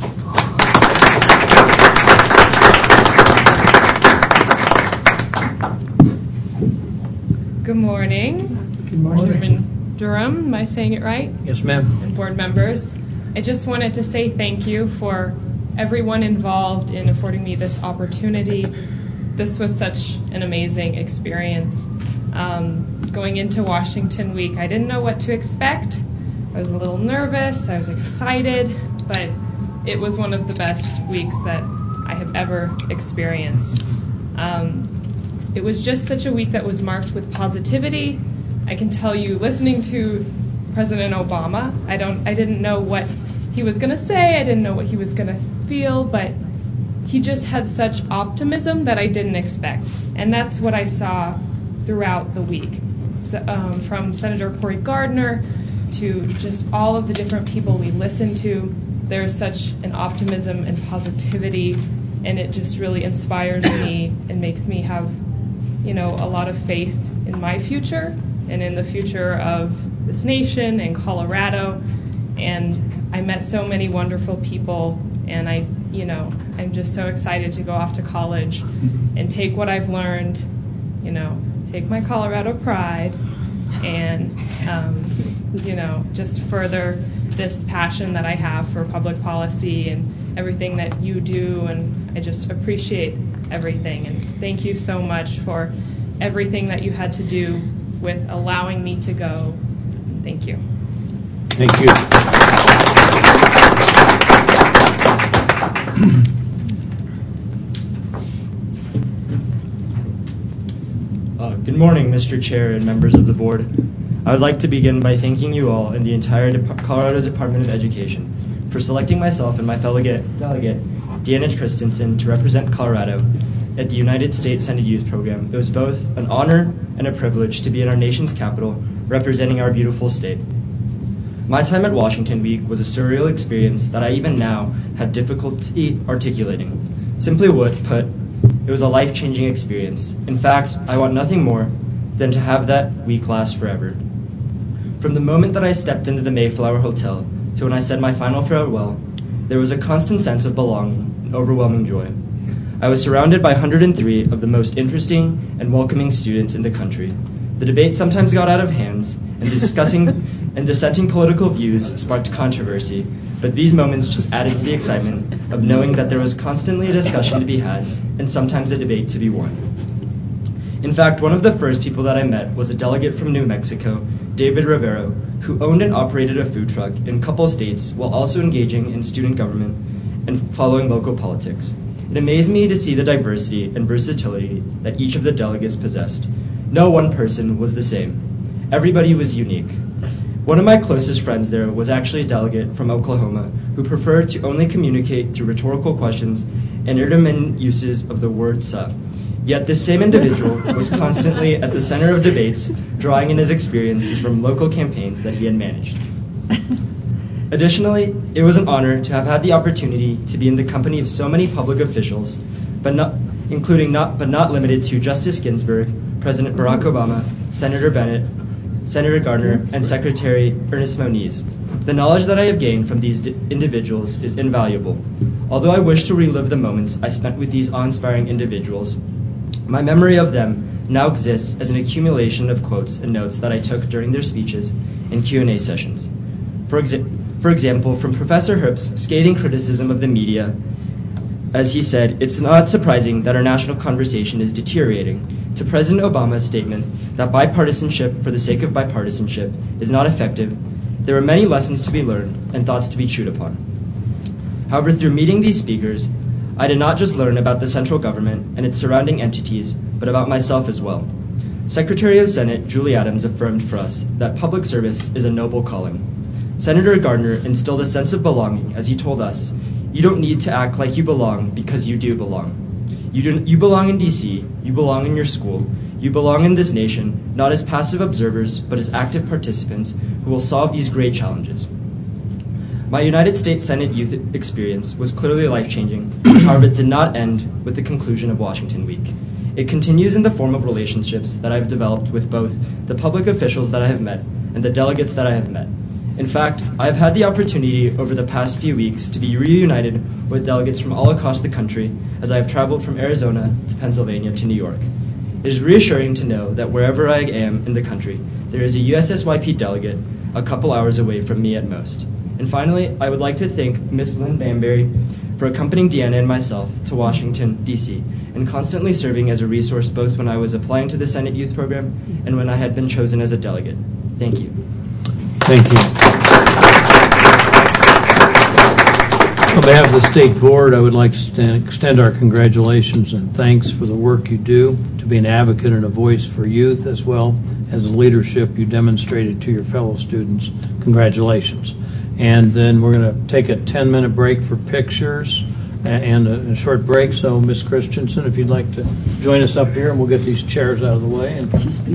Good morning. Good morning. Chairman Durham, am I saying it right? Yes, ma'am. And board members. I just wanted to say thank you for everyone involved in affording me this opportunity. This was such an amazing experience. Um, going into Washington Week, I didn't know what to expect. I was a little nervous, I was excited, but it was one of the best weeks that I have ever experienced. Um, it was just such a week that was marked with positivity. I can tell you, listening to President Obama, I don't, I didn't know what he was going to say, I didn't know what he was going to feel, but he just had such optimism that I didn't expect. And that's what I saw throughout the week. So, um, from Senator Cory Gardner to just all of the different people we listened to, there's such an optimism and positivity, and it just really inspires me and makes me have, you know, a lot of faith in my future and in the future of this nation and Colorado. And I met so many wonderful people, and I, you know, I'm just so excited to go off to college and take what I've learned, you know, take my Colorado pride and, um, you know, just further this passion that I have for public policy and everything that you do, and I just appreciate everything. And thank you so much for everything that you had to do with allowing me to go. Thank you. Thank you. Uh, good morning, Mister Chair and members of the board. I would like to begin by thanking you all and the entire Dep- Colorado Department of Education for selecting myself and my fellow get- delegate, Deanna Christensen, to represent Colorado at the United States Senate Youth Program. It was both an honor and a privilege to be in our nation's capital representing our beautiful state. My time at Washington Week was a surreal experience that I even now have difficulty articulating. Simply put, it was a life-changing experience. In fact, I want nothing more than to have that week last forever. From the moment that I stepped into the Mayflower Hotel to when I said my final farewell, there was a constant sense of belonging and overwhelming joy. I was surrounded by one hundred three of the most interesting and welcoming students in the country. The debate sometimes got out of hand, and discussing and dissenting political views sparked controversy, but these moments just added to the excitement of knowing that there was constantly a discussion to be had and sometimes a debate to be won. In fact, one of the first people that I met was a delegate from New Mexico, David Rivero, who owned and operated a food truck in a couple states while also engaging in student government and following local politics. It amazed me to see the diversity and versatility that each of the delegates possessed. No one person was the same. Everybody was unique. One of my closest friends there was actually a delegate from Oklahoma who preferred to only communicate through rhetorical questions and intermittent uses of the word "sup." Yet this same individual was constantly at the center of debates, drawing in his experiences from local campaigns that he had managed. Additionally, it was an honor to have had the opportunity to be in the company of so many public officials, but not, including not but not limited to Justice Ginsburg, President Barack Obama, Senator Bennett, Senator Gardner, and Secretary Ernest Moniz. The knowledge that I have gained from these d- individuals is invaluable. Although I wish to relive the moments I spent with these awe-inspiring individuals, my memory of them now exists as an accumulation of quotes and notes that I took during their speeches and Q and A sessions. For, exa- for example, from Professor Herbst's scathing criticism of the media, as he said, "It's not surprising that our national conversation is deteriorating," to President Obama's statement that bipartisanship for the sake of bipartisanship is not effective, there are many lessons to be learned and thoughts to be chewed upon. However, through meeting these speakers, I did not just learn about the central government and its surrounding entities, but about myself as well. Secretary of Senate Julie Adams affirmed for us that public service is a noble calling. Senator Gardner instilled a sense of belonging as he told us, "You don't need to act like you belong because you do belong. You, do, you belong in D C, you belong in your school, You belong in this nation, not as passive observers, but as active participants who will solve these great challenges. My United States Senate youth experience was clearly life-changing. However, it did not end with the conclusion of Washington Week. It continues in the form of relationships that I've developed with both the public officials that I have met and the delegates that I have met. In fact, I've had the opportunity over the past few weeks to be reunited with delegates from all across the country as I have traveled from Arizona to Pennsylvania to New York. It is reassuring to know that wherever I am in the country, there is a U S S Y P delegate a couple hours away from me at most. And finally, I would like to thank Miz Lynn Banbury for accompanying Deanna and myself to Washington, D C, and constantly serving as a resource both when I was applying to the Senate Youth Program and when I had been chosen as a delegate. Thank you. Thank you. On behalf of the State Board, I would like to extend our congratulations and thanks for the work you do to be an advocate and a voice for youth, as well as the leadership you demonstrated to your fellow students. Congratulations. And then we're going to take a ten-minute break for pictures and a, a short break. So, Miz Christensen, if you'd like to join us up here, and we'll get these chairs out of the way. And